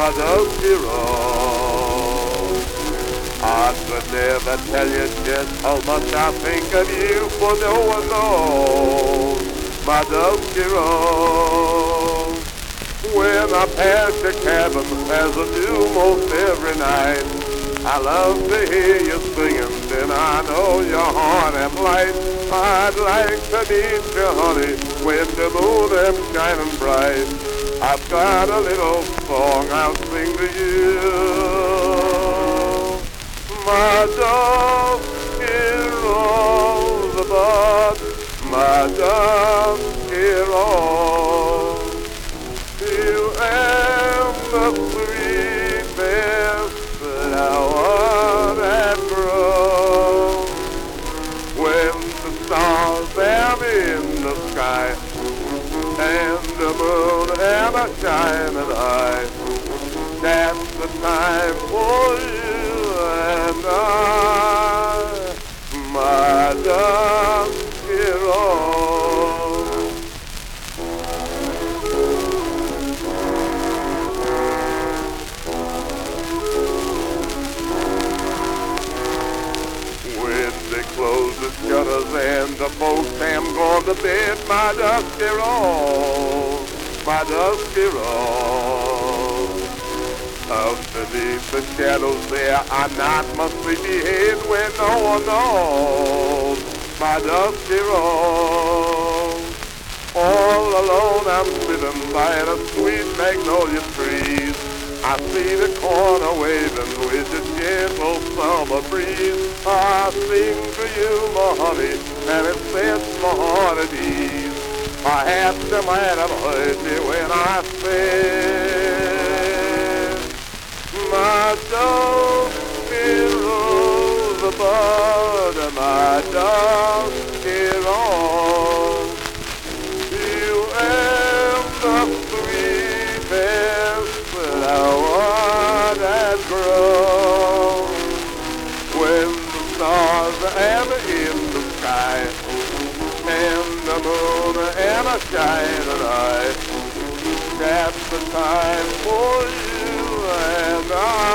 my dusty rose. I could never tell you just how much I think of you, for no one knows my dusty rose. When I pass your cabin as I do most every night, I love to hear you singing, then I know your heart am light. I'd like to meet you, honey, when the moon am shining bright. I've got a little song I'll sing to you. My dusky rosebud, my dusky rose, you am the sweetest flower that grows. When the stars am in the sky and the moon am a shining high, that's the time for you and I, my dusky rose. When they close the shutters and the folks am gone to bed, my dusky rose, my dusky rose. Out beneath the shadows there, I nod my sleepy head when no one knows my dusky rose. All alone I'm sitting by the sweet magnolia trees. I see the corner waving with the gentle summer breeze. I sing to you, my honey, and it sets my heart at ease. Perhaps you might have heard me when I said, my dusky rosebud, my dusky rose, you am the sweetest flower that grows. When the stars am in the sky and the moon am a shining eye, that's the time for you and I.